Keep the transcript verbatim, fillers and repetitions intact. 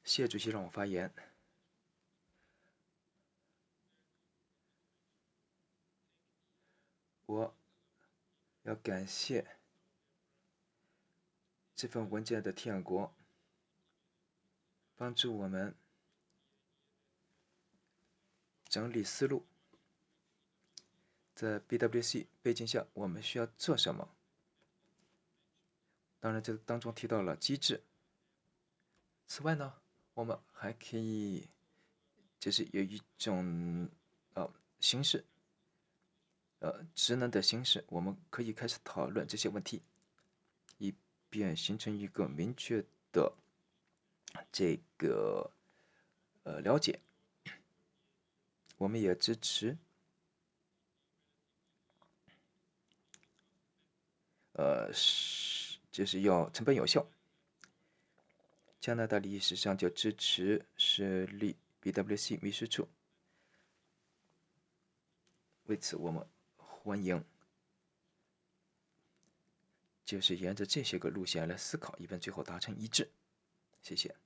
谢主席让我发言。我要感谢这份文件的添国，帮助我们整理思路，在 B W C 背景下我们需要做什么。当然这当中提到了机制。此外呢，我们还可以就是有一种呃形式呃职能的形式，我们可以开始讨论这些问题，以便形成一个明确的这个呃了解。我们也支持呃就是要成本有效。加拿大历史上就支持设立 B W C 秘书处，为此我们欢迎，就是沿着这些个路线来思考，以便最后达成一致。谢谢。